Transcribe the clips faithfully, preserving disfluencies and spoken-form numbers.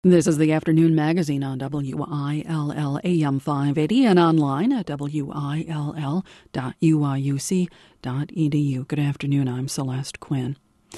This is the Afternoon Magazine on W I L L A M five eighty and online at W I L L dot U I U C dot E D U. Good afternoon, I'm Celeste Quinn.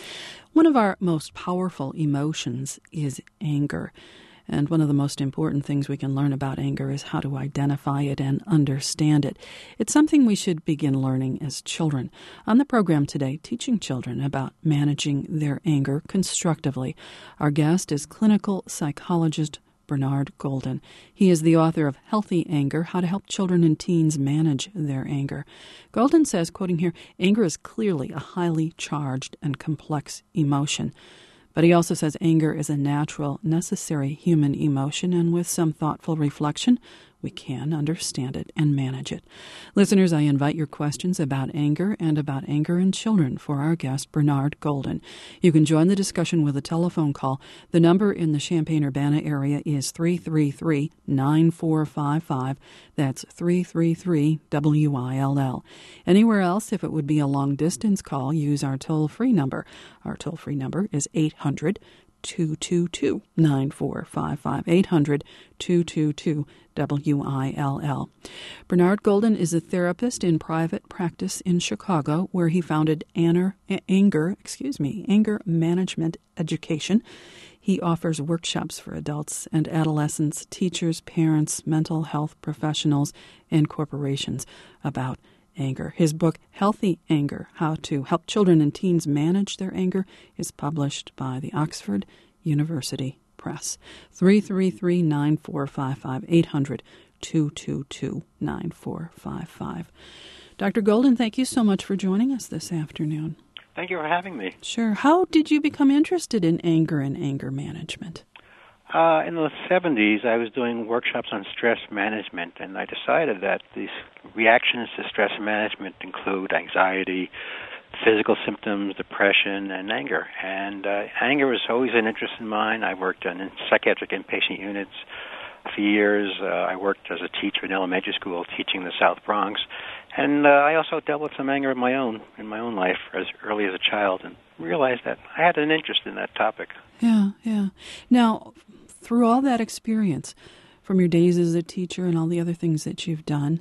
One of our most powerful emotions is anger. And one of the most important things we can learn about anger is how to identify it and understand it. It's something we should begin learning as children. On the program today, teaching children about managing their anger constructively. Our guest is clinical psychologist Bernard Golden. He is the author of Healthy Anger, How to Help Children and Teens Manage Their Anger. Golden says, quoting here, anger is clearly a highly charged and complex emotion. But he also says anger is a natural, necessary human emotion, and with some thoughtful reflection, we can understand it and manage it. Listeners, I invite your questions about anger and about anger in children for our guest, Bernard Golden. You can join the discussion with a telephone call. The number in the Champaign-Urbana area is three three three, nine four five five. That's three three three W I L L. Anywhere else, if it would be a long-distance call, use our toll-free number. Our toll-free number is eight hundred, two two two, nine four five five, eight hundred, two two two, W I L L. Bernard Golden is a therapist in private practice in Chicago, where he founded Anger, Anger, excuse me, Anger Management Education. He offers workshops for adults and adolescents, teachers, parents, mental health professionals, and corporations about anger. His book, Healthy Anger, How to Help Children and Teens Manage Their Anger, is published by the Oxford University Press. three three three, nine four five five, eight hundred, two two two, nine four five five. Doctor Golden, thank you so much for joining us this afternoon. Thank you for having me. Sure. How did you become interested in anger and anger management? Uh, in the seventies, I was doing workshops on stress management, and I decided that these reactions to stress management include anxiety, physical symptoms, depression, and anger. And uh, anger was always an interest in mine. I worked in psychiatric inpatient units for years. Uh, I worked as a teacher in elementary school, teaching the South Bronx. And uh, I also dealt with some anger of my own, in my own life, as early as a child, and realized that I had an interest in that topic. Yeah, yeah. Now, through all that experience, from your days as a teacher and all the other things that you've done,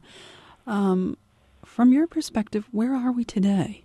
um, from your perspective, where are we today?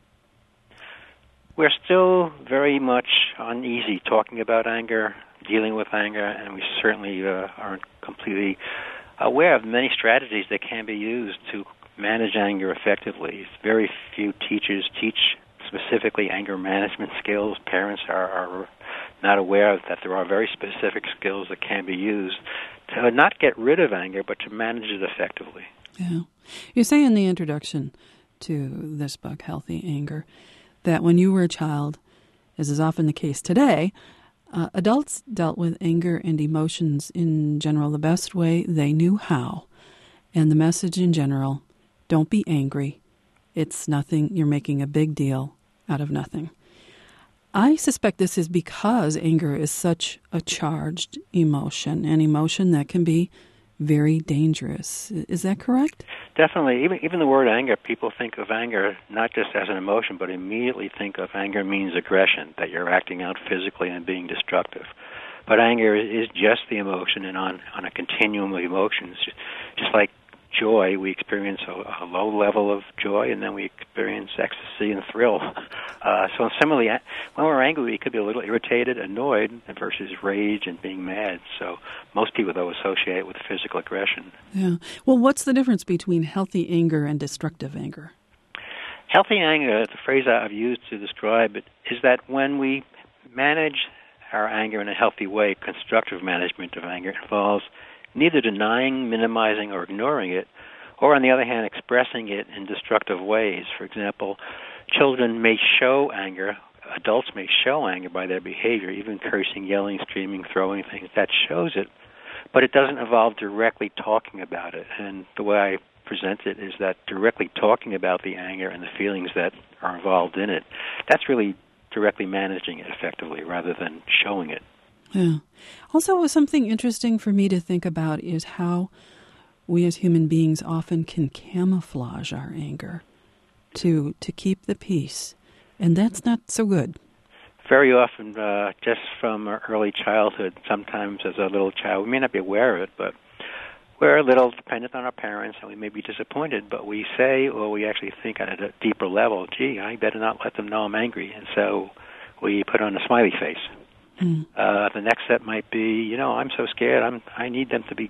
We're still very much uneasy talking about anger, dealing with anger, and we certainly uh, aren't completely aware of many strategies that can be used to manage anger effectively. Very few teachers teach specifically anger management skills. Parents are, are not aware that there are very specific skills that can be used to not get rid of anger, but to manage it effectively. Yeah. You say in the introduction to this book, Healthy Anger, that when you were a child, as is often the case today, uh, adults dealt with anger and emotions in general the best way they knew how. And the message in general, don't be angry. It's nothing. You're making a big deal out of nothing. I suspect this is because anger is such a charged emotion, an emotion that can be very dangerous. Is that correct? Definitely. Even even the word anger, people think of anger not just as an emotion, but immediately think of anger means aggression, that you're acting out physically and being destructive. But anger is just the emotion, and on, on a continuum of emotions, just like joy, we experience a, a low level of joy, and then we experience ecstasy and thrill. Uh, so similarly, when we're angry, we could be a little irritated, annoyed, versus rage and being mad. So most people, though, associate it with physical aggression. Yeah. Well, what's the difference between healthy anger and destructive anger? Healthy anger, the phrase I've used to describe it, is that when we manage our anger in a healthy way, constructive management of anger involves neither denying, minimizing, or ignoring it, or on the other hand, expressing it in destructive ways. For example, children may show anger, adults may show anger by their behavior, even cursing, yelling, screaming, throwing things. That shows it, but it doesn't involve directly talking about it. And the way I present it is that directly talking about the anger and the feelings that are involved in it, that's really directly managing it effectively rather than showing it. Yeah. Also, something interesting for me to think about is how we as human beings often can camouflage our anger to to keep the peace, and that's not so good. very often, uh, just from our early childhood, sometimes as a little child, we may not be aware of it, but we're a little dependent on our parents, and we may be disappointed, but we say, or we actually think at a deeper level, gee, I better not let them know I'm angry, and so we put on a smiley face. Mm. Uh, the next step might be, you know, I'm so scared, I'm, I need them to be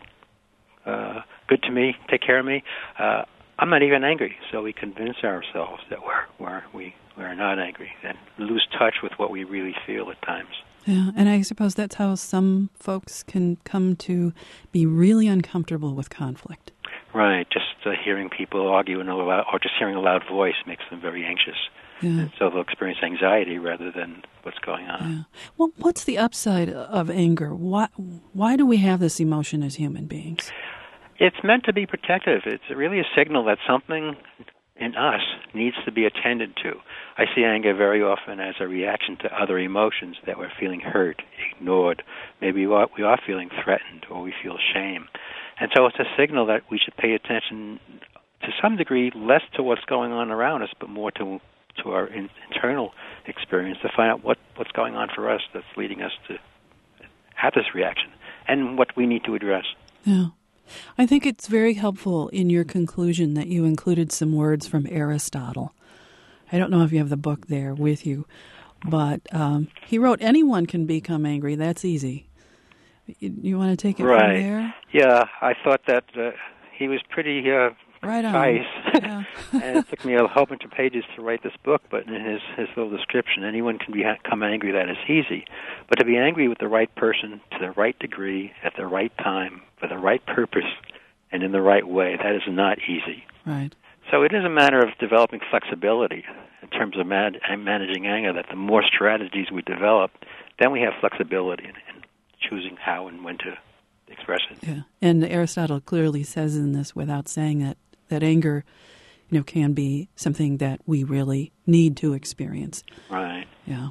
uh, good to me, take care of me. Uh, I'm not even angry, so we convince ourselves that we're, we're, we, we're not angry, and lose touch with what we really feel at times. Yeah, and I suppose that's how some folks can come to be really uncomfortable with conflict. Right, just uh, hearing people argue in a loud, or just hearing a loud voice makes them very anxious. Yeah. And so they'll experience anxiety rather than what's going on. Yeah. Well, what's the upside of anger? Why, why do we have this emotion as human beings? It's meant to be protective. It's really a signal that something in us needs to be attended to. I see anger very often as a reaction to other emotions that we're feeling hurt, ignored. Maybe we are, we are feeling threatened or we feel shame. And so it's a signal that we should pay attention to some degree, less to what's going on around us, but more to to our in, internal experience to find out what, what's going on for us that's leading us to have this reaction and what we need to address. Yeah. I think it's very helpful in your conclusion that you included some words from Aristotle. I don't know if you have the book there with you, but um, he wrote, anyone can become angry. That's easy. You, you want to take it right. from there? Yeah, I thought that uh, he was pretty uh, right on. concise. Yeah. And it took me a whole bunch of pages to write this book, but in his, his little description, anyone can become angry. That is easy. But to be angry with the right person, to the right degree, at the right time, for the right purpose, and in the right way, that is not easy. Right. So it is a matter of developing flexibility in terms of man- managing anger, that the more strategies we develop, then we have flexibility in, in choosing how and when to express it. Yeah. And Aristotle clearly says in this, without saying that, that anger, you know, can be something that we really need to experience. Right. Yeah.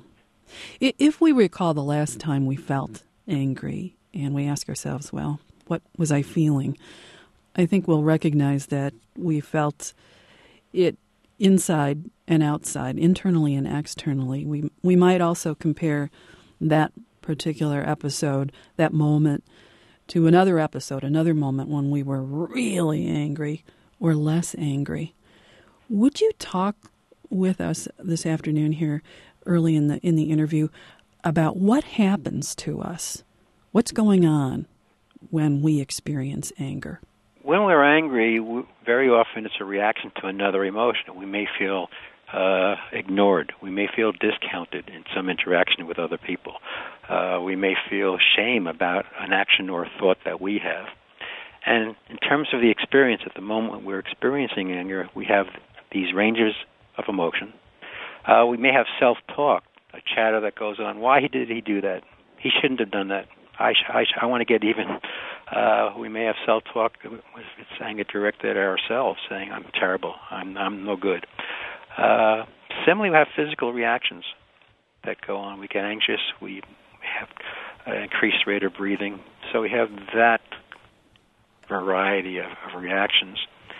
If we recall the last time we felt angry and we ask ourselves, well, what was I feeling? I think we'll recognize that we felt it inside and outside, internally and externally. We we might also compare that particular episode, that moment, to another episode, another moment when we were really angry or less angry. Would you talk with us this afternoon here, early in the in the interview, about what happens to us? What's going on when we experience anger? When we're angry, we, very often it's a reaction to another emotion. We may feel uh, ignored. We may feel discounted in some interaction with other people. Uh, we may feel shame about an action or a thought that we have. And in terms of the experience at the moment we're experiencing anger, we have these ranges of emotion. Uh, we may have self-talk, a chatter that goes on. Why did he do that? He shouldn't have done that. I, sh- I, sh- I want to get even. Uh, we may have self-talk. It's anger directed at ourselves, saying, I'm terrible. I'm, I'm no good. Uh, similarly, we have physical reactions that go on. We get anxious. We have an increased rate of breathing. So we have that variety of, of reactions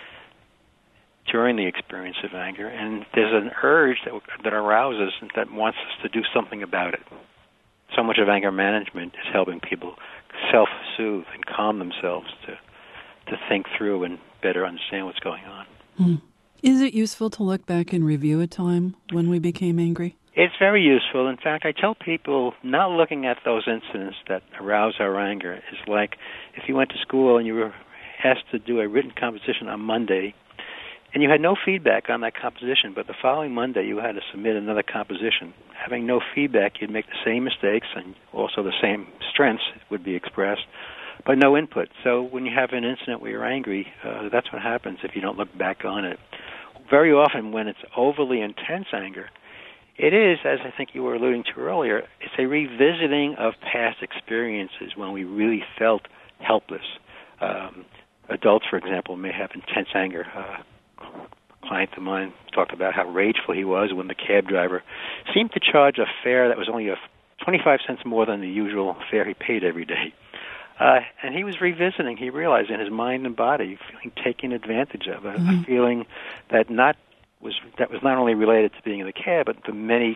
during the experience of anger. And there's an urge that, that arouses that wants us to do something about it. So much of anger management is helping people self-soothe and calm themselves to to think through and better understand what's going on. Hmm. Is it useful to look back and review a time when we became angry? It's very useful. In fact, I tell people not looking at those incidents that arouse our anger is like if you went to school and you were asked to do a written composition on Monday, and you had no feedback on that composition, but the following Monday you had to submit another composition. Having no feedback, you'd make the same mistakes and also the same strengths would be expressed, but no input. So when you have an incident where you're angry, uh, that's what happens if you don't look back on it. Very often when it's overly intense anger, it is, as I think you were alluding to earlier, it's a revisiting of past experiences when we really felt helpless. Um, adults, for example, may have intense anger. Uh, a client of mine talked about how rageful he was when the cab driver seemed to charge a fare that was only a twenty-five cents more than the usual fare he paid every day. Uh, and he was revisiting, he realized in his mind and body, feeling taken advantage of, a, mm-hmm. a feeling that not was that was not only related to being in the cab, but the many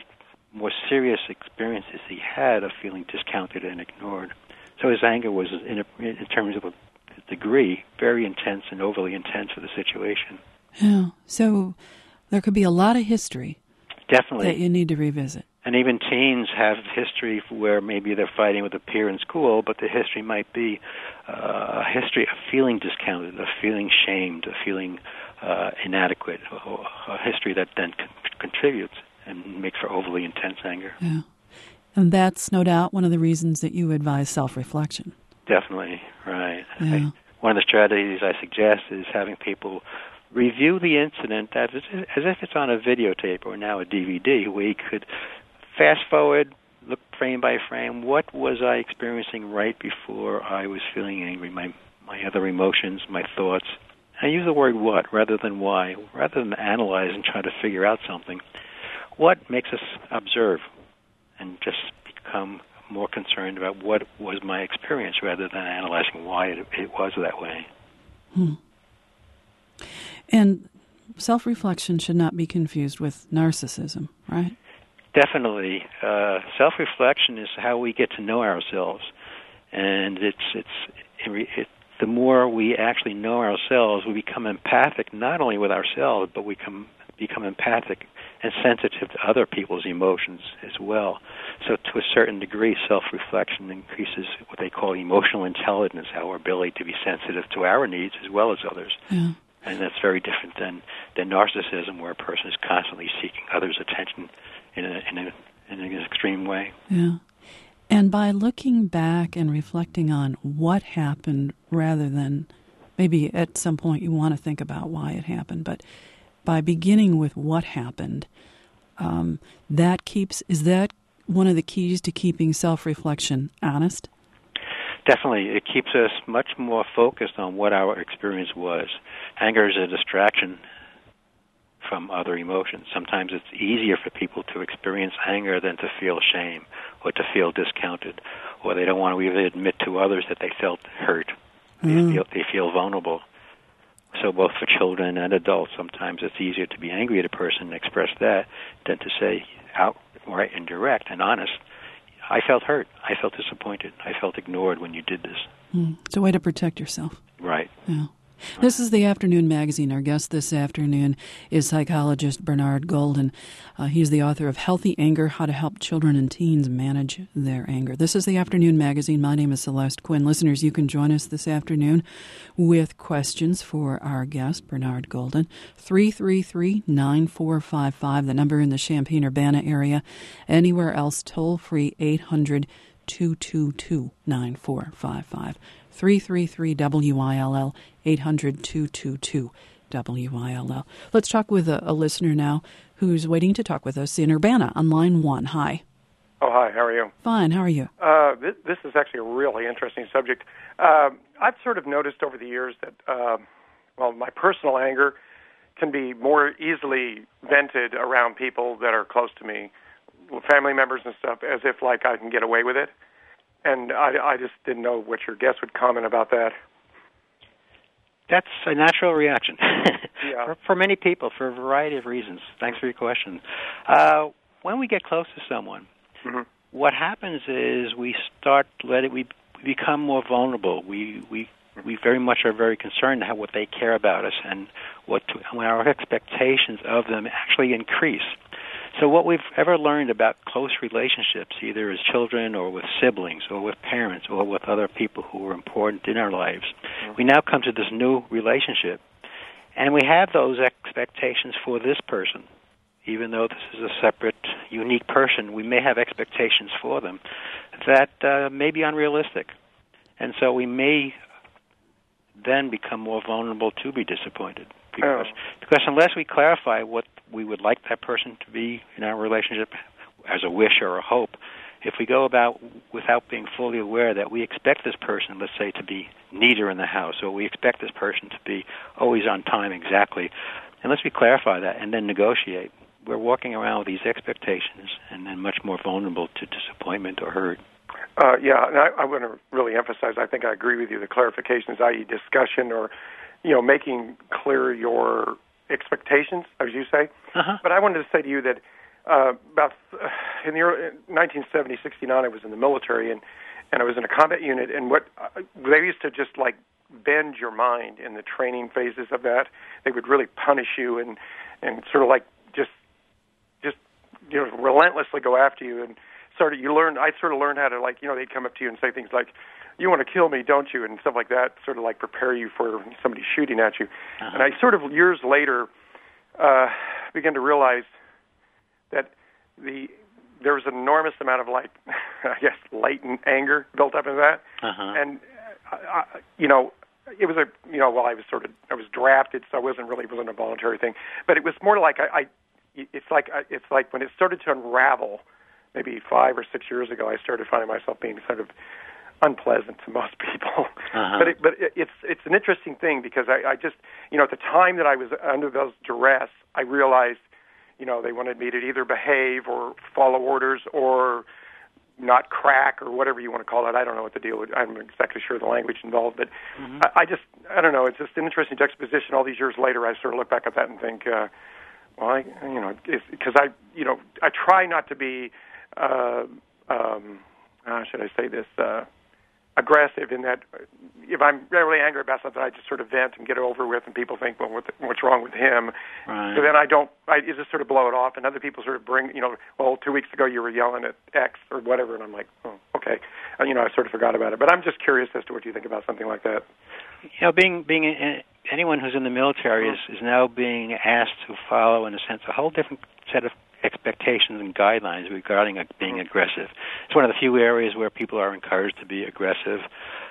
more serious experiences he had of feeling discounted and ignored. So his anger was, in, a, in terms of a degree, very intense and overly intense for the situation. Yeah. So there could be a lot of history. Definitely. That you need to revisit. And even teens have history where maybe they're fighting with a peer in school, but the history might be uh, a history of feeling discounted, of feeling shamed, of feeling uh, inadequate, a history that then con- contributes and makes for overly intense anger. Yeah. And that's no doubt one of the reasons that you advise self-reflection. Definitely, right. Yeah. I, one of the strategies I suggest is having people review the incident as, as if it's on a videotape or now a D V D, where you could fast forward, look frame by frame, what was I experiencing right before I was feeling angry, my, my other emotions, my thoughts. I use the word what rather than why, rather than analyze and try to figure out something. What makes us observe and just become more concerned about what was my experience rather than analyzing why it, it was that way. Hmm. And self-reflection should not be confused with narcissism, right? Definitely. Uh, self-reflection is how we get to know ourselves. And it's it's it, it, the more we actually know ourselves, we become empathic not only with ourselves, but we come, become empathic and sensitive to other people's emotions as well. So to a certain degree, self-reflection increases what they call emotional intelligence, our ability to be sensitive to our needs as well as others. Yeah. And that's very different than, than narcissism, where a person is constantly seeking others' attention in, a, in, a, in an extreme way. Yeah. And by looking back and reflecting on what happened rather than maybe at some point you want to think about why it happened, but by beginning with what happened, um, that keeps, is that one of the keys to keeping self-reflection honest? Definitely. It keeps us much more focused on what our experience was. Anger is a distraction from other emotions. Sometimes it's easier for people to experience anger than to feel shame or to feel discounted, or they don't want to even admit to others that they felt hurt. They mm. feel they feel vulnerable. So both for children and adults, sometimes it's easier to be angry at a person and express that than to say outright and direct and honest, I felt hurt, I felt disappointed, I felt ignored when you did this. Mm. It's a way to protect yourself. Right. Yeah. This is the Afternoon Magazine. Our guest this afternoon is psychologist Bernard Golden. Uh, he's the author of Healthy Anger, How to Help Children and Teens Manage Their Anger. This is the Afternoon Magazine. My name is Celeste Quinn. Listeners, you can join us this afternoon with questions for our guest, Bernard Golden. three three three, nine four five five, the number in the Champaign-Urbana area. Anywhere else, toll-free, eight hundred, two two two, nine four five five. three three three W I L L, eight hundred, two two two, W I L L. Let's talk with a, a listener now who's waiting to talk with us in Urbana on line one. Hi. Oh, hi. How are you? Fine. How are you? Uh, this, this is actually a really interesting subject. Uh, I've sort of noticed over the years that, uh, well, my personal anger can be more easily vented around people that are close to me, family members and stuff, as if, like, I can get away with it. And I, I just didn't know what your guest would comment about that. That's a natural reaction yeah. for, for many people for a variety of reasons. Thanks for your question. Uh, when we get close to someone, mm-hmm. what happens is we start letting we become more vulnerable. We we we very much are very concerned how what they care about us and what to, when our expectations of them actually increase. So what we've ever learned about close relationships, either as children or with siblings or with parents or with other people who are important in our lives, mm-hmm. we now come to this new relationship, and we have those expectations for this person. Even though this is a separate, unique person, we may have expectations for them that uh, may be unrealistic. And so we may then become more vulnerable to be disappointed. Because, oh. because unless we clarify what we would like that person to be in our relationship as a wish or a hope, if we go about without being fully aware that we expect this person, let's say, to be neater in the house, or we expect this person to be always on time exactly, unless we clarify that and then negotiate, we're walking around with these expectations and then much more vulnerable to disappointment or hurt. Uh, yeah, and I, I want to really emphasize, I think I agree with you, the clarifications, that is discussion or, you know, making clear your expectations, as you say. Uh-huh. But I wanted to say to you that uh, about uh, in the early, nineteen seventy, sixty-nine, I was in the military, and, and I was in a combat unit, and what uh, they used to just like bend your mind in the training phases of that. They would really punish you and, and sort of like just just you know relentlessly go after you, and sort of you learn. I sort of learned how to like you know they'd come up to you and say things like, "You want to kill me, don't you?" and stuff like that, sort of like prepare you for somebody shooting at you. Uh-huh. And I sort of years later uh, began to realize that the there was an enormous amount of like I guess latent anger built up in that, uh-huh. and uh, I, you know it was a you know well I was sort of I was drafted, so I wasn't really it wasn't a voluntary thing, but it was more like I, I it's like it's like when it started to unravel, maybe five or six years ago, I started finding myself being sort of unpleasant to most people. Uh-huh. But it, but it, it's it's an interesting thing because I, I just you know at the time that I was under those duress, I realized. You know, they wanted me to either behave or follow orders or not crack or whatever you want to call it. I don't know what the deal is. I'm not exactly sure the language involved, but mm-hmm. I, I just, I don't know. It's just an interesting juxtaposition. All these years later, I sort of look back at that and think, uh, well, I, you know, because I, you know, I try not to be, uh, um, how should I say this, uh, aggressive in that if I'm really angry about something, I just sort of vent and get it over with, and people think, well, what the, what's wrong with him? Right. So then I don't, I just sort of blow it off, and other people sort of bring, you know, well, two weeks ago you were yelling at X or whatever, and I'm like, oh, okay. And, you know, I sort of forgot about it. But I'm just curious as to what you think about something like that. You know, being, being a, anyone who's in the military is, is now being asked to follow, in a sense, a whole different set of expectations and guidelines regarding uh, being aggressive. It's one of the few areas where people are encouraged to be aggressive.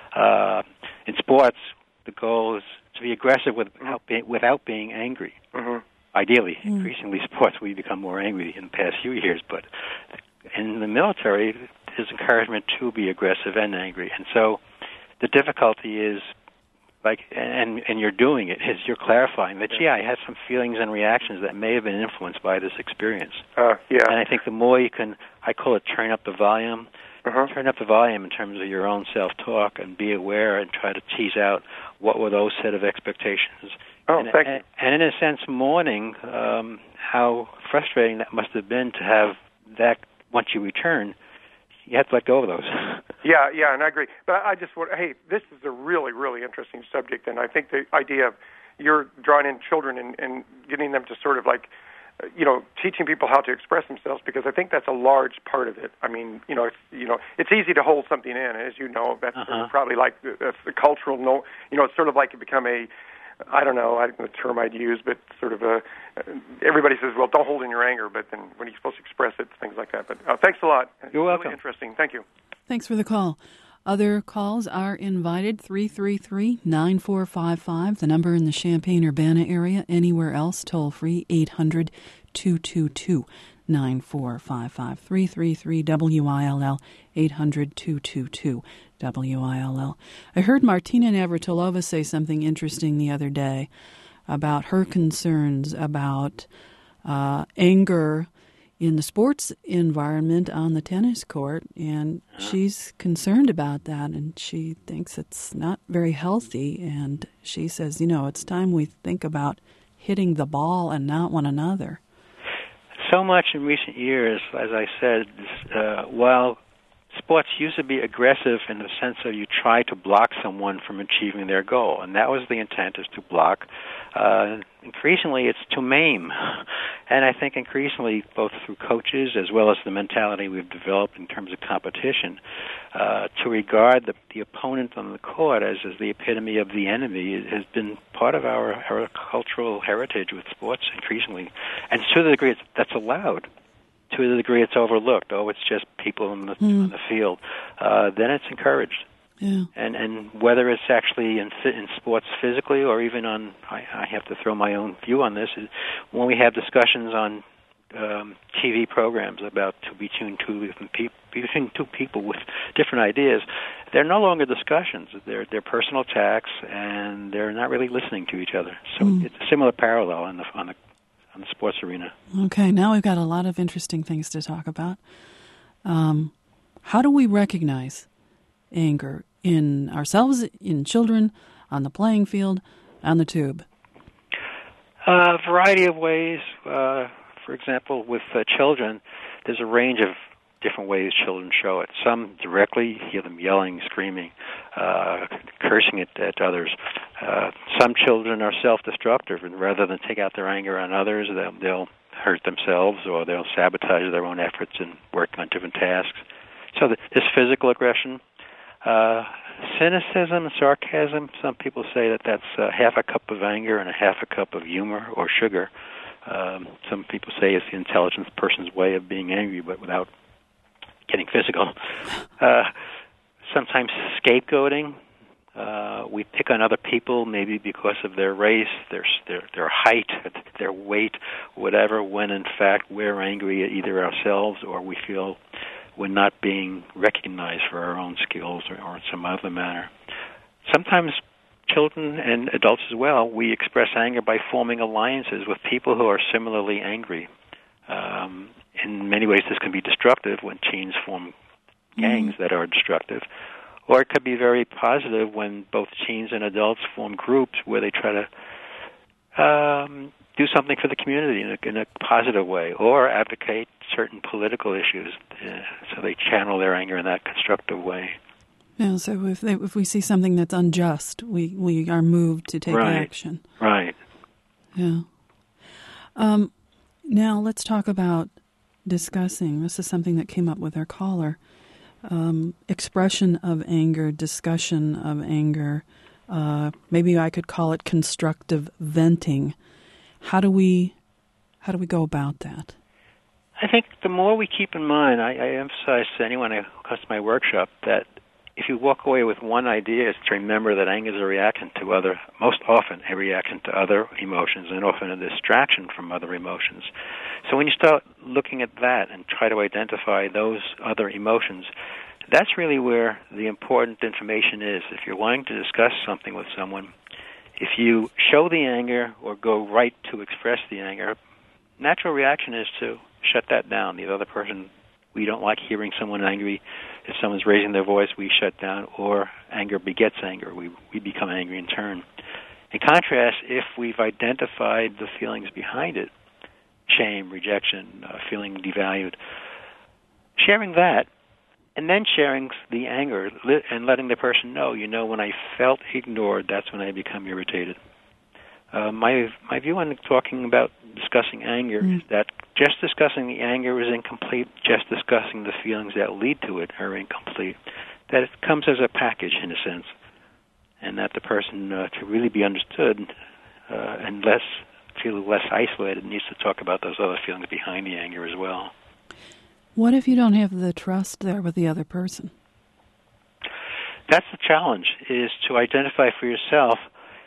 Uh, in sports, the goal is to be aggressive without, being, without being angry. Mm-hmm. Ideally, mm. increasingly sports, we become more angry in the past few years, but in the military, there's encouragement to be aggressive and angry. And so the difficulty is, like, and and you're doing it, is you're clarifying that, gee, I had some feelings and reactions that may have been influenced by this experience. Uh, yeah. And I think the more you can, I call it turn up the volume, uh-huh. turn up the volume in terms of your own self-talk and be aware and try to tease out what were those set of expectations. Oh, and, thank and, you. And in a sense, mourning um, how frustrating that must have been to have that, once you return, you have to let go of those. Yeah, yeah, and I agree. But I just want, hey, this is a really, really interesting subject, and I think the idea of you're drawing in children and, and getting them to sort of like, you know, teaching people how to express themselves, because I think that's a large part of it. I mean, you know, it's, you know, it's easy to hold something in, as you know. That's uh-huh. probably like that's the cultural, no, you know, it's sort of like it become a, I don't know, I don't know the term I'd use, but sort of a, everybody says, well, don't hold in your anger, but then when you're supposed to express it, things like that. But uh, thanks a lot. You're welcome. Really interesting. Thank you. Thanks for the call. Other calls are invited, three three three, nine four five five, the number in the Champaign-Urbana area. Anywhere else, toll-free, eight hundred, two two two, nine four five five, three three three, W I L L, eight hundred, two two two, W I L L. I heard Martina Navratilova say something interesting the other day about her concerns about uh, anger in the sports environment on the tennis court, and she's concerned about that, and she thinks it's not very healthy, and she says, you know, it's time we think about hitting the ball and not one another. So much in recent years, as I said, uh, while sports used to be aggressive in the sense of you try to block someone from achieving their goal, and that was the intent, is to block. Uh, increasingly, it's to maim. And I think increasingly, both through coaches as well as the mentality we've developed in terms of competition, uh, to regard the, the opponent on the court as, as the epitome of the enemy has been part of our, our cultural heritage with sports increasingly. And to the degree that's allowed, to the degree it's overlooked, oh, it's just people in the, mm. on the field, uh, then it's encouraged. Yeah. And and whether it's actually in in sports physically or even on, I, I have to throw my own view on this, is when we have discussions on um, T V programs about to between two different people, between two people with different ideas, they're no longer discussions. They're they're personal attacks, and they're not really listening to each other. So mm. it's a similar parallel on the on the on the sports arena. Okay, now we've got a lot of interesting things to talk about. Um, how do we recognize anger in ourselves, in children, on the playing field, on the tube? A uh, variety of ways. Uh, For example, with uh, children, there's a range of different ways children show it. Some directly, you hear them yelling, screaming, uh, cursing at, at others. Uh, some children are self-destructive, and rather than take out their anger on others, they'll, they'll hurt themselves or they'll sabotage their own efforts in working on different tasks. So there's physical aggression. Uh, cynicism, sarcasm, some people say that that's uh, half a cup of anger and a half a cup of humor or sugar. Um, some people say it's the intelligent person's way of being angry, but without getting physical. Uh, sometimes scapegoating. Uh, we pick on other people maybe because of their race, their, their their height, their weight, whatever, when in fact we're angry at either ourselves or we feel we're not being recognized for our own skills or, or in some other manner. Sometimes children and adults as well, we express anger by forming alliances with people who are similarly angry. Um, in many ways, this can be destructive when teens form gangs mm-hmm. that are destructive. Or it could be very positive when both teens and adults form groups where they try to um, do something for the community in a, in a positive way or advocate certain political issues. Uh, so they channel their anger in that constructive way. Yeah, so if, they, if we see something that's unjust, we, we are moved to take right. action. Right. Yeah. Um, now let's talk about discussing. This is something that came up with our caller. Um, expression of anger, discussion of anger. Uh, maybe I could call it constructive venting. How do we, how do we go about that? I think the more we keep in mind, I, I emphasize to anyone who comes to my workshop that if you walk away with one idea, it's to remember that anger is a reaction to other, most often a reaction to other emotions and often a distraction from other emotions. So when you start looking at that and try to identify those other emotions, that's really where the important information is. If you're wanting to discuss something with someone, if you show the anger or go right to express the anger, natural reaction is to shut that down. The other person, we don't like hearing someone angry. If someone's raising their voice, we shut down, or anger begets anger. We we become angry in turn. In contrast, if we've identified the feelings behind it, shame, rejection, uh, feeling devalued, sharing that, and then sharing the anger and letting the person know, you know, when I felt ignored, that's when I become irritated. Uh, my my view on talking about discussing anger mm. is that just discussing the anger is incomplete. Just discussing the feelings that lead to it are incomplete. That it comes as a package, in a sense, and that the person, uh, to really be understood uh, and less feel less isolated, needs to talk about those other feelings behind the anger as well. What if you don't have the trust there with the other person? That's the challenge, is to identify for yourself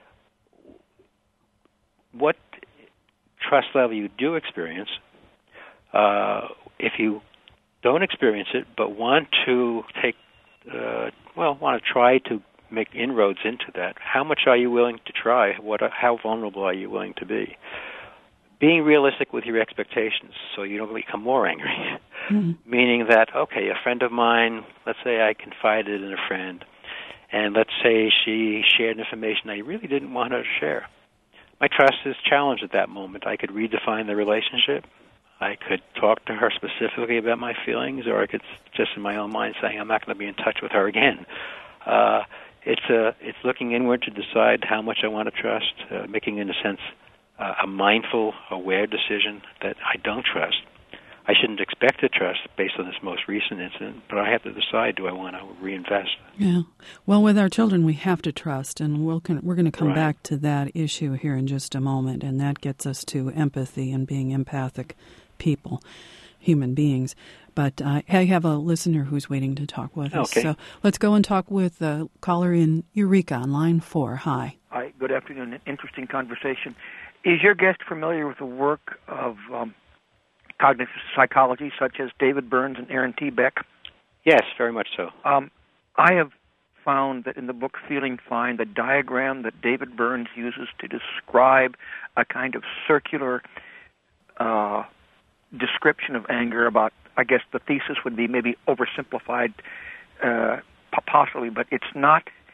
what trust level you do experience. Uh, if you don't experience it but want to take, uh, well, want to try to make inroads into that, how much are you willing to try? What? How vulnerable are you willing to be? Being realistic with your expectations so you don't become more angry. Mm-hmm. Meaning that, okay, a friend of mine, let's say I confided in a friend, and let's say she shared information I really didn't want her to share. My trust is challenged at that moment. I could redefine the relationship. I could talk to her specifically about my feelings, or I could just in my own mind say, I'm not going to be in touch with her again. Uh, it's a, it's looking inward to decide how much I want to trust, uh, making, in a sense, uh, a mindful, aware decision that I don't trust. I shouldn't expect to trust based on this most recent incident, but I have to decide, do I want to reinvest? Yeah. Well, with our children, we have to trust, and we'll, we're going to come right. back to that issue here in just a moment, and that gets us to empathy and being empathic people, human beings. But uh, I have a listener who's waiting to talk with us. Okay. So let's go and talk with the caller in Eureka on line four. Hi. Hi, good afternoon. An interesting conversation. Is your guest familiar with the work of um, cognitive psychology, such as David Burns and Aaron T. Beck? Yes, very much so. Um, I have found that in the book Feeling Fine, the diagram that David Burns uses to describe a kind of circular uh, description of anger about, I guess the thesis would be maybe oversimplified, uh, possibly, but it's not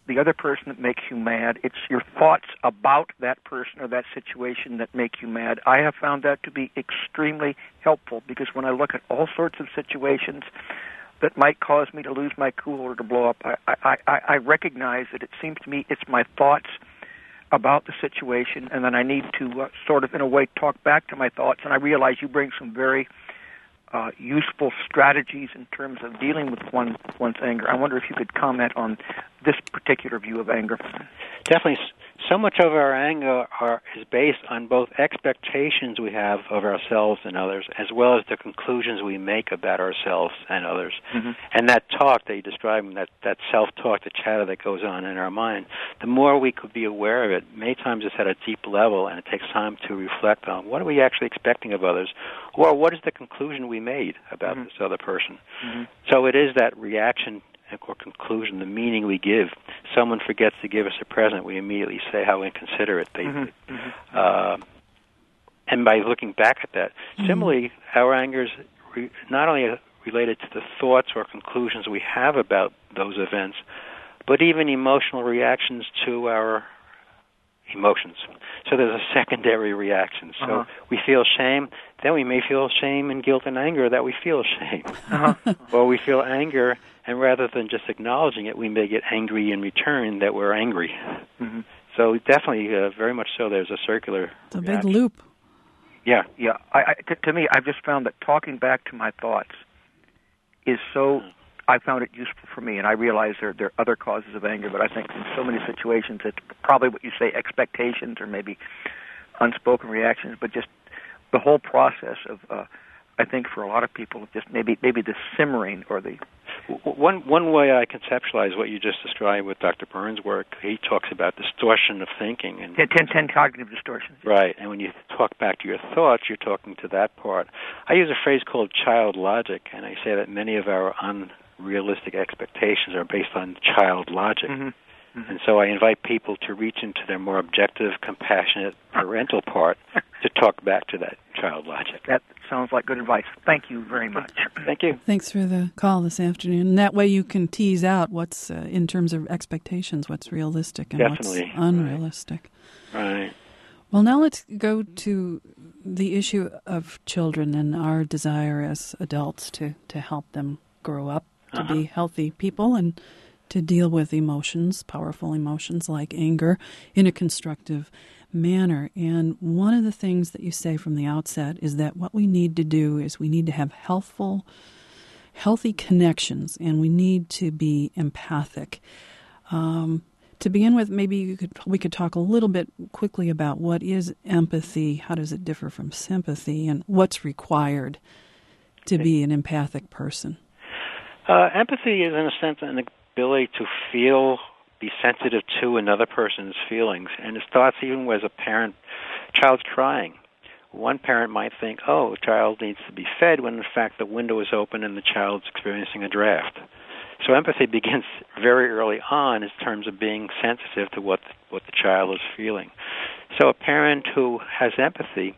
the other person that makes you mad. It's your thoughts about that person or that situation that make you mad. I have found that to be extremely helpful because when I look at all sorts of situations that might cause me to lose my cool or to blow up, I, I, I, I recognize that it seems to me it's my thoughts about the situation, and then I need to uh, sort of, in a way, talk back to my thoughts. And I realize you bring some very uh, useful strategies in terms of dealing with one, one's anger. I wonder if you could comment on this particular view of anger. Definitely. So much of our anger are, is based on both expectations we have of ourselves and others, as well as the conclusions we make about ourselves and others. Mm-hmm. And that talk that you described, that, that self-talk, the chatter that goes on in our mind, the more we could be aware of it, many times it's at a deep level, and it takes time to reflect on what are we actually expecting of others, or what is the conclusion we made about mm-hmm. this other person. Mm-hmm. So it is that reaction or conclusion, the meaning we give. Someone forgets to give us a present, we immediately say how inconsiderate they did. Mm-hmm. Uh, and by looking back at that, mm-hmm. similarly, our anger is re- not only related to the thoughts or conclusions we have about those events, but even emotional reactions to our emotions. So there's a secondary reaction. So uh-huh. we feel shame, then we may feel shame and guilt and anger that we feel shame. Uh-huh. Or we feel anger, and rather than just acknowledging it, we may get angry in return that we're angry. Mm-hmm. So definitely, uh, very much so, there's a circular It's a reaction. big loop. Yeah, yeah. I, I, to, to me, I've just found that talking back to my thoughts is so... I found it useful for me, and I realize there, there are other causes of anger, but I think in so many situations it's probably what you say, expectations or maybe unspoken reactions, but just the whole process of, uh, I think for a lot of people, just maybe maybe the simmering or the... One one way I conceptualize what you just described with Doctor Burns' work, he talks about distortion of thinking. And ten, ten, ten cognitive distortions. Right, and when you talk back to your thoughts, you're talking to that part. I use a phrase called child logic, and I say that many of our unrealistic expectations are based on child logic. Mm-hmm. Mm-hmm. And so I invite people to reach into their more objective, compassionate parental part to talk back to that child logic. That sounds like good advice. Thank you very much. Thank you. Thanks for the call this afternoon. And that way you can tease out what's, uh, in terms of expectations, what's realistic and Definitely. what's unrealistic. Right. Well, now let's go to the issue of children and our desire as adults to, to help them grow up to uh-huh. be healthy people and to deal with emotions, powerful emotions like anger, in a constructive manner. And one of the things that you say from the outset is that what we need to do is we need to have healthful, healthy connections, and we need to be empathic. Um, to begin with, maybe you could we could talk a little bit quickly about what is empathy, how does it differ from sympathy, and what's required to be an empathic person. Uh, empathy is, in a sense, an ability to feel, be sensitive to another person's feelings. And it starts even as a parent, child's crying. One parent might think, oh, the child needs to be fed, when in fact the window is open and the child's experiencing a draft. So empathy begins very early on in terms of being sensitive to what the, what the child is feeling. So a parent who has empathy,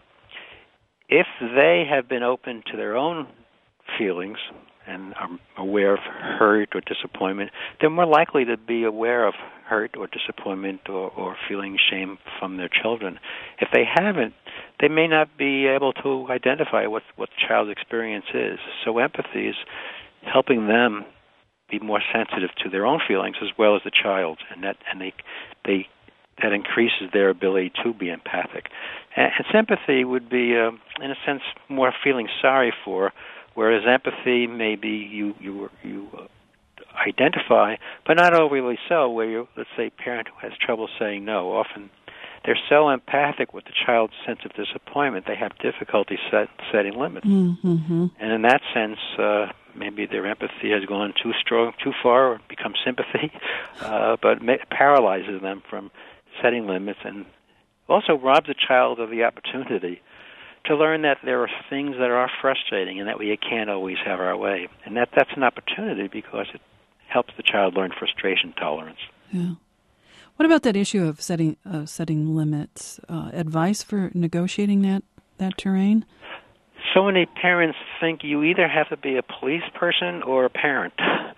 if they have been open to their own feelings and are aware of hurt or disappointment, they're more likely to be aware of hurt or disappointment or, or feeling shame from their children. If they haven't, they may not be able to identify what, what the child's experience is. So empathy is helping them be more sensitive to their own feelings as well as the child's, and that and they they that increases their ability to be empathic. And, and sympathy would be, uh, in a sense, more feeling sorry for. Whereas empathy, maybe you you you uh, identify, but not overly so. Where you, let's say, a parent who has trouble saying no, often they're so empathic with the child's sense of disappointment, they have difficulty set, setting limits. Mm-hmm. And in that sense, uh, maybe their empathy has gone too strong, too far, or become sympathy, uh, but it paralyzes them from setting limits, and also robs the child of the opportunity to learn that there are things that are frustrating and that we can't always have our way. And that that's an opportunity because it helps the child learn frustration tolerance. Yeah. What about that issue of setting uh, setting limits? Uh, advice for negotiating that, that terrain? So many parents think you either have to be a police person or a parent.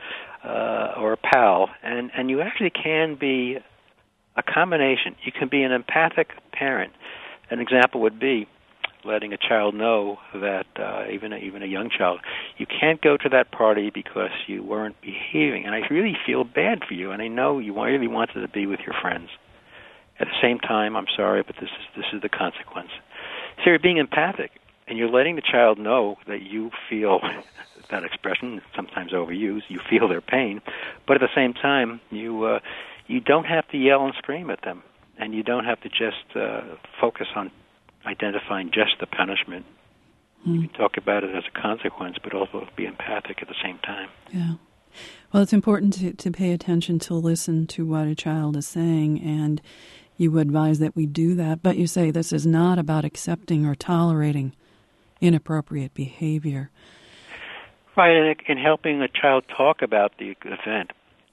uh, or a pal, and, and you actually can be a combination. You can be an empathic parent. An example would be letting a child know that, uh, even a, even a young child, you can't go to that party because you weren't behaving, and I really feel bad for you, and I know you really wanted to be with your friends. At the same time, I'm sorry, but this is this is the consequence. So you're being empathic, and you're letting the child know that you feel that expression, sometimes overused, you feel their pain, but at the same time, you uh, you don't have to yell and scream at them, and you don't have to just uh, focus on identifying just the punishment. Mm. You can talk about it as a consequence, but also be empathic at the same time. Yeah. Well, it's important to, to pay attention, to listen to what a child is saying, and you advise that we do that. But you say this is not about accepting or tolerating inappropriate behavior. Right, and in helping a child talk about the event,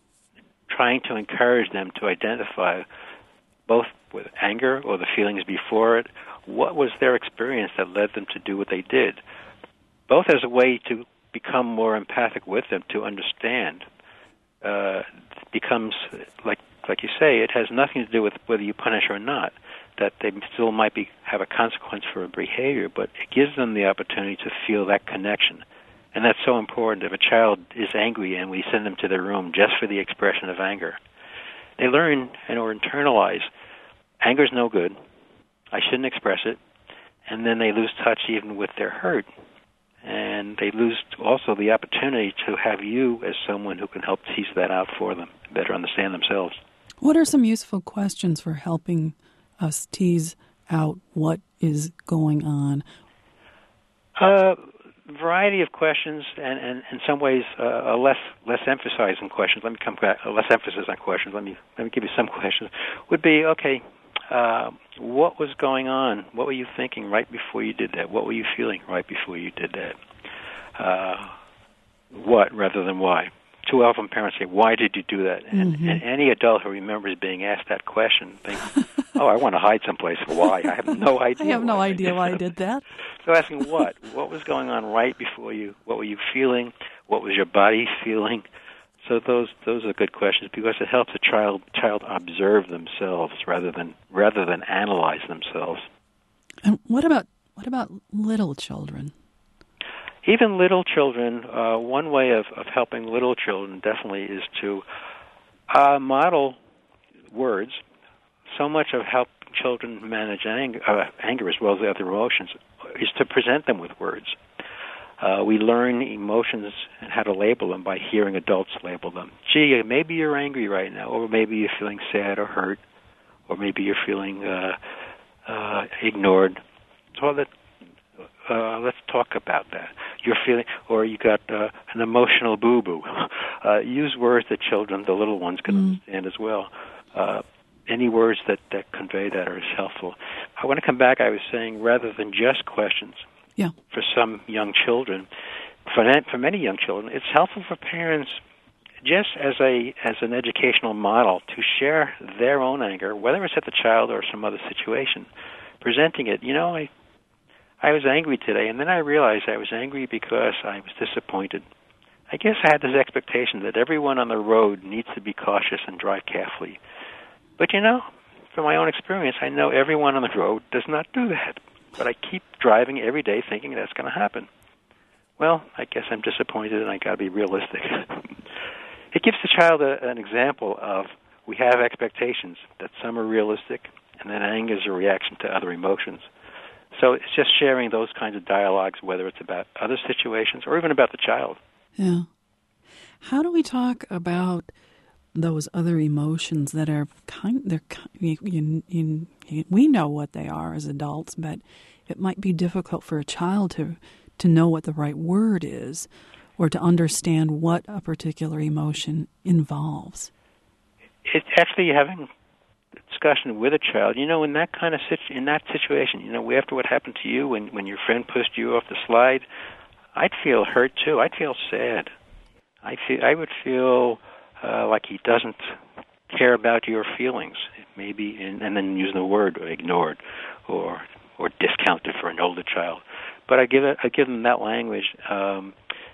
trying to encourage them to identify both with anger or the feelings before it, what was their experience that led them to do what they did, both as a way to become more empathic with them, to understand. Uh, becomes, like like you say, it has nothing to do with whether you punish or not, that they still might be have a consequence for a behavior, but it gives them the opportunity to feel that connection. And that's so important. If a child is angry and we send them to their room just for the expression of anger, they learn and or internalize, anger's no good, I shouldn't express it, and then they lose touch even with their hurt. And they lose also the opportunity to have you as someone who can help tease that out for them, better understand themselves. What are some useful questions for helping us tease out what is going on? A uh, variety of questions, and, and in some ways uh, a less less emphasizing questions. Let me come back. Uh, less emphasis on questions. Let me let me give you some questions. Would be okay. Uh, what was going on? What were you thinking right before you did that? What were you feeling right before you did that? Uh, what rather than why? Too often parents say, why did you do that? And, mm-hmm. and any adult who remembers being asked that question thinks, oh, I want to hide someplace. Why? I have no idea. I have no why idea I why I did that. So asking what? What was going on right before you? What were you feeling? What was your body feeling? So those those are good questions because it helps a child child observe themselves rather than rather than analyze themselves. And what about what about little children? Even little children, uh, one way of, of helping little children definitely is to uh, model words. So much of helping children manage anger, uh, anger as well as the other emotions is to present them with words. Uh, we learn emotions and how to label them by hearing adults label them. Gee, maybe you're angry right now, or maybe you're feeling sad or hurt, or maybe you're feeling uh, uh, ignored. So that, uh, let's talk about that. You're feeling, or you got uh, an emotional boo-boo. Uh, use words that children, the little ones, can mm. understand as well. Uh, any words that, that convey that are helpful. I want to come back, I was saying, rather than just questions, yeah. for some young children, for that, for many young children, it's helpful for parents just as a as an educational model to share their own anger, whether it's at the child or some other situation, presenting it. You know, I I was angry today, and then I realized I was angry because I was disappointed. I guess I had this expectation that everyone on the road needs to be cautious and drive carefully. But, you know, from my own experience, I know everyone on the road does not do that. But I keep driving every day thinking that's going to happen. Well, I guess I'm disappointed, and I got to be realistic. It gives the child a, an example of we have expectations, that some are realistic, and then anger is a reaction to other emotions. So it's just sharing those kinds of dialogues, whether it's about other situations or even about the child. Yeah. How do we talk about those other emotions that are kind? They're you, you, you, we know what they are as adults, but it might be difficult for a child to to know what the right word is, or to understand what a particular emotion involves. It's actually having a discussion with a child. You know, in that kind of situ- in that situation, you know, after what happened to you when when your friend pushed you off the slide, I'd feel hurt too. I'd feel sad. I feel I would feel. Uh, like he doesn't care about your feelings, maybe, and, and then use the word ignored or or discounted for an older child. But I give it, I give them that language um,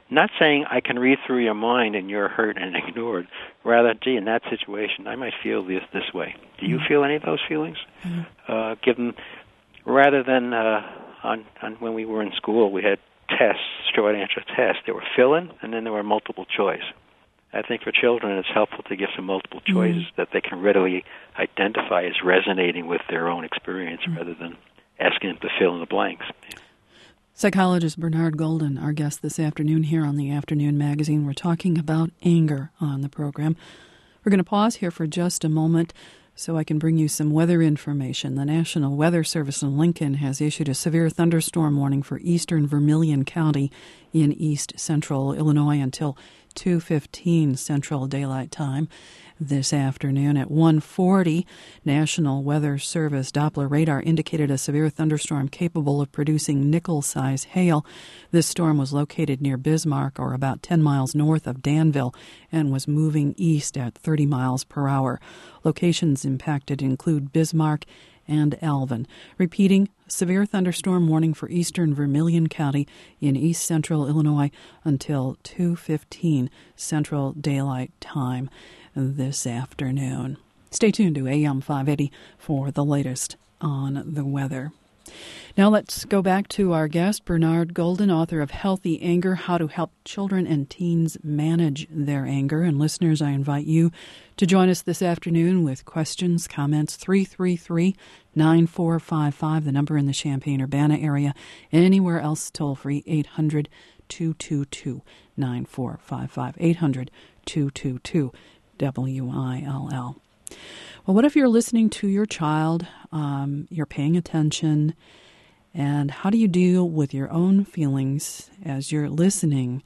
Not saying I can read through your mind and you're hurt and ignored. Rather, gee, in that situation, I might feel this this way. Do you mm-hmm. feel any of those feelings? Mm-hmm. Uh, give them, rather than uh, on, on when we were in school, we had tests, short answer tests. There were fill-in, and then there were multiple choice. I think for children, it's helpful to give some multiple choices mm-hmm. that they can readily identify as resonating with their own experience, mm-hmm. rather tin asking them to fill in the blanks. Psychologist Bernard Golden, our guest this afternoon here on the Afternoon Magazine. We're talking about anger on the program. We're going to pause here for just a moment so I can bring you some weather information. The National Weather Service in Lincoln has issued a severe thunderstorm warning for eastern Vermilion County in east central Illinois until two fifteen Central Daylight Time. This afternoon at one forty, National Weather Service Doppler radar indicated a severe thunderstorm capable of producing nickel-size hail. This storm was located near Bismarck, or about ten miles north of Danville, and was moving east at thirty miles per hour. Locations impacted include Bismarck and Alvin. Repeating, severe thunderstorm warning for eastern Vermilion County in east central Illinois until two fifteen Central Daylight Time this afternoon. Stay tuned to A M five eighty for the latest on the weather. Now let's go back to our guest, Bernard Golden, author of Healthy Anger, How to Help Children and Teens Manage Their Anger. And listeners, I invite you to join us this afternoon with questions, comments, three three three, nine four five five, the number in the Champaign-Urbana area. Anywhere else, toll free, eight hundred, two two two, nine four five five, eight hundred, two two two, W I L L. Well, what if you're listening to your child, um, you're paying attention, and how do you deal with your own feelings as you're listening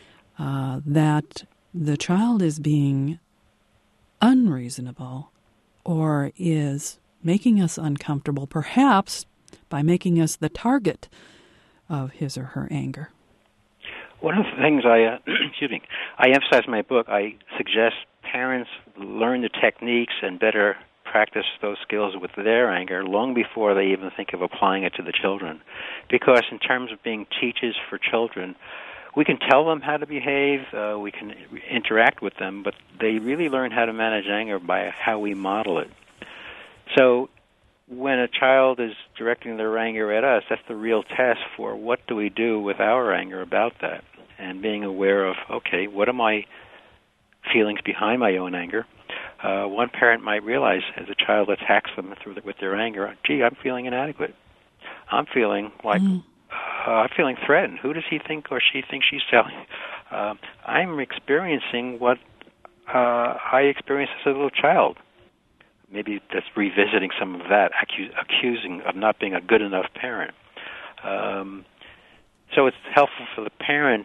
uh, that the child is being unreasonable or is making us uncomfortable, perhaps by making us the target of his or her anger? One of the things I, uh, excuse me, I emphasize in my book, I suggest parents learn the techniques and better practice those skills with their anger long before they even think of applying it to the children. Because in terms of being teachers for children, we can tell them how to behave, uh, we can interact with them, but they really learn how to manage anger by how we model it. So when a child is directing their anger at us, that's the real test for what do we do with our anger about that, and being aware of, okay, what are my feelings behind my own anger? Uh, one parent might realize as a child attacks them through the, with their anger, gee, I'm feeling inadequate. I'm feeling like mm. uh, I'm feeling threatened. Who does he think or she thinks she's telling? Uh, I'm experiencing what uh, I experienced as a little child. Maybe just revisiting some of that, accu- accusing of not being a good enough parent. Um, so it's helpful for the parent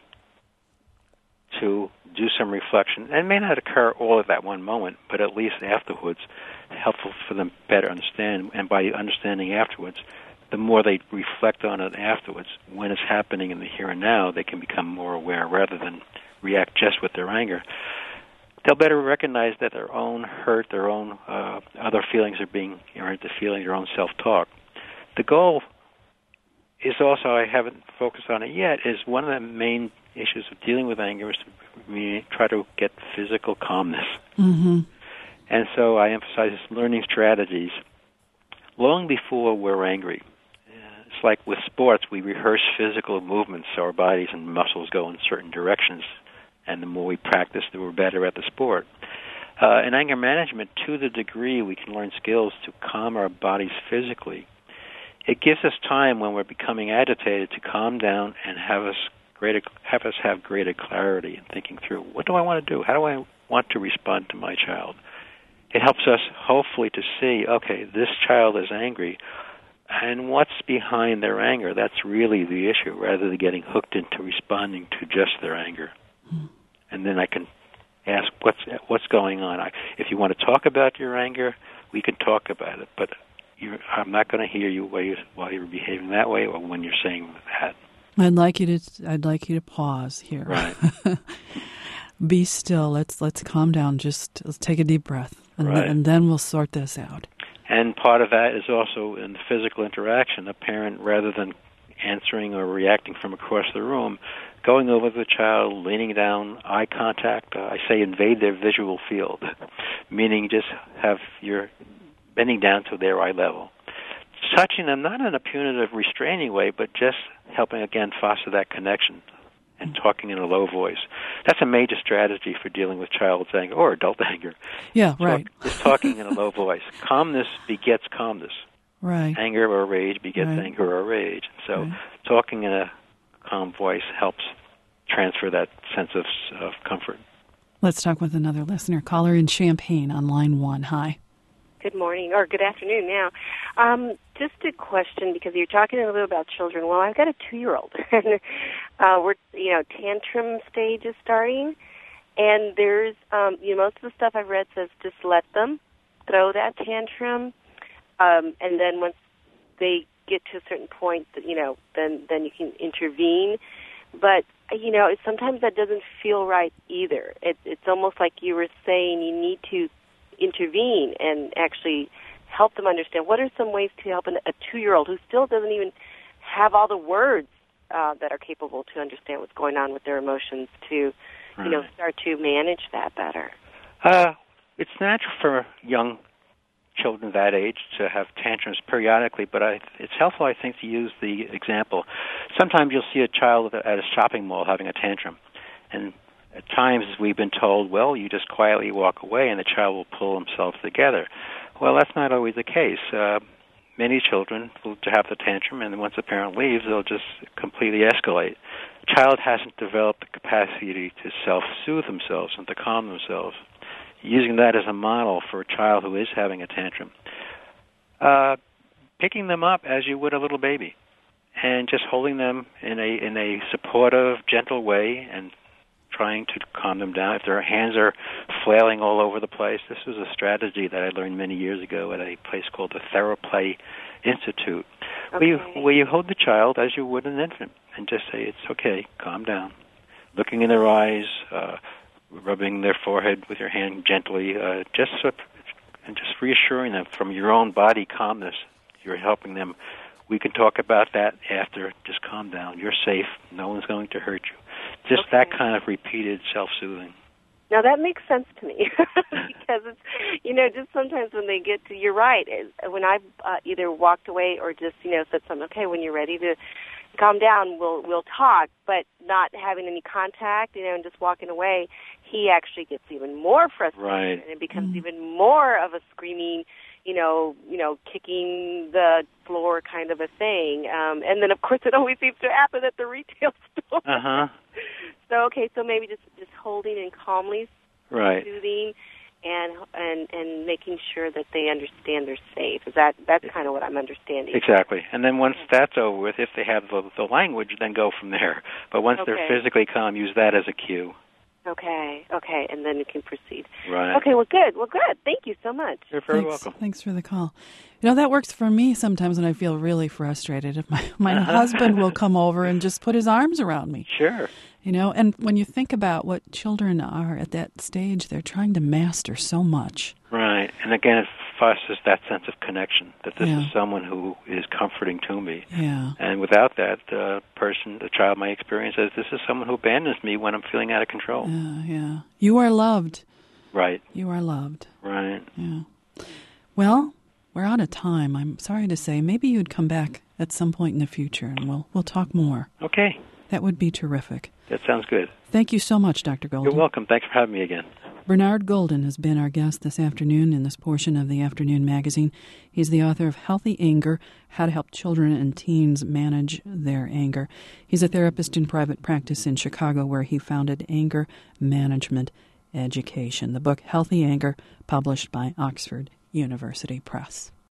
to do some reflection. And it may not occur all at that one moment, but at least afterwards, helpful for them better understand. And by understanding afterwards, the more they reflect on it afterwards, when it's happening in the here and now, they can become more aware rather than react just with their anger. They'll better recognize that their own hurt, their own uh, other feelings are being, or into feeling their own self-talk. The goal is also, I haven't focused on it yet, is one of the main issues of dealing with anger is to try to get physical calmness. Mm-hmm. And so I emphasize learning strategies long before we're angry. It's like with sports, we rehearse physical movements so our bodies and muscles go in certain directions. And the more we practice, the more we're better at the sport. Uh, in anger management, to the degree we can learn skills to calm our bodies physically, it gives us time when we're becoming agitated to calm down and have us greater, have us have greater clarity in thinking through, what do I want to do? How do I want to respond to my child? It helps us hopefully to see, okay, this child is angry, and what's behind their anger? That's really the issue, rather than getting hooked into responding to just their anger. Hmm. And then I can ask, what's what's going on? I, if you want to talk about your anger, we can talk about it, but you're, I'm not going to hear you while you're, while you're behaving that way or when you're saying that. I'd like you to. I'd like you to pause here. Right. Be still. Let's let's calm down. Just let's take a deep breath, and, right. th- and then we'll sort this out. And part of that is also in the physical interaction. A parent, rather than answering or reacting from across the room, going over to the child, leaning down, eye contact. Uh, I say invade their visual field, meaning just have your bending down to their eye level. Touching them, not in a punitive, restraining way, but just helping, again, foster that connection and talking in a low voice. That's a major strategy for dealing with child's anger or adult anger. Yeah, right. Talk, just talking in a low voice. Calmness begets calmness. Right. Anger or rage begets right. anger or rage. So right. talking in a calm voice helps transfer that sense of, of comfort. Let's talk with another listener. Caller in Champaign on line one. Hi. Good morning, or good afternoon now. Um, just a question, because you're talking a little bit about children. Well, I've got a two-year-old. and uh, we're, you know, tantrum stage is starting, and there's, um, you know, most of the stuff I've read says just let them throw that tantrum, um, and then once they get to a certain point, you know, then then you can intervene. But you know, sometimes that doesn't feel right either. It, it's almost like you were saying you need to intervene and actually help them understand. What are some ways to help an, a two-year-old who still doesn't even have all the words uh, that are capable to understand what's going on with their emotions to, right. you know, start to manage that better? Uh, it's natural for young children that age to have tantrums periodically, but I, it's helpful, I think, to use the example. Sometimes you'll see a child at a shopping mall having a tantrum, and at times we've been told, well, you just quietly walk away and the child will pull himself together. Well, that's not always the case. Uh, many children will have the tantrum, and once the parent leaves, they'll just completely escalate. The child hasn't developed the capacity to self-soothe themselves and to calm themselves. Using that as a model for a child who is having a tantrum. Uh, picking them up as you would a little baby, and just holding them in a in a supportive, gentle way and trying to calm them down. If their hands are flailing all over the place, this was a strategy that I learned many years ago at a place called the Theraplay Institute, okay. where, you, where you hold the child as you would an infant and just say, it's okay, calm down. Looking in their eyes, uh, rubbing their forehead with your hand gently, uh, just so, and just reassuring them from your own body calmness. You're helping them. We can talk about that after. Just calm down. You're safe. No one's going to hurt you. Just okay. that kind of repeated self-soothing. Now, that makes sense to me because it's, you know, just sometimes when they get to, you're right, when I've uh, either walked away or just, you know, said something, okay, when you're ready to calm down, we'll we'll talk, but not having any contact, you know, and just walking away, he actually gets even more frustrated, right. and it becomes mm-hmm. even more of a screaming, you know, you know, kicking the floor kind of a thing. Um, and then, of course, it always seems to happen at the retail store. Uh-huh. So, okay, so maybe just, just holding and calmly right. soothing and and and making sure that they understand they're safe. Is that that's kind of what I'm understanding. Exactly. And then once that's over with, if they have the, the language, then go from there. But once okay. they're physically calm, use that as a cue. Okay, okay, and then you can proceed. Right. Okay, well, good. Well, good. Thank you so much. You're very Thanks. welcome. Thanks for the call. You know, that works for me sometimes when I feel really frustrated. If my, my husband will come over and just put his arms around me. Sure. You know, and when you think about what children are at that stage, they're trying to master so much. Right. And again, it fosters that sense of connection, that this yeah. is someone who is comforting to me. Yeah. And without that, the person, the child might experience as this is someone who abandons me when I'm feeling out of control. Yeah, yeah. You are loved. Right. You are loved. Right. Yeah. Well, we're out of time. I'm sorry to say. Maybe you'd come back at some point in the future, and we'll we'll talk more. Okay. That would be terrific. That sounds good. Thank you so much, Doctor Golden. You're welcome. Thanks for having me again. Bernard Golden has been our guest this afternoon in this portion of the Afternoon Magazine. He's the author of Healthy Anger, How to Help Children and Teens Manage Their Anger. He's a therapist in private practice in Chicago, where he founded Anger Management Education. The book Healthy Anger, published by Oxford University Press.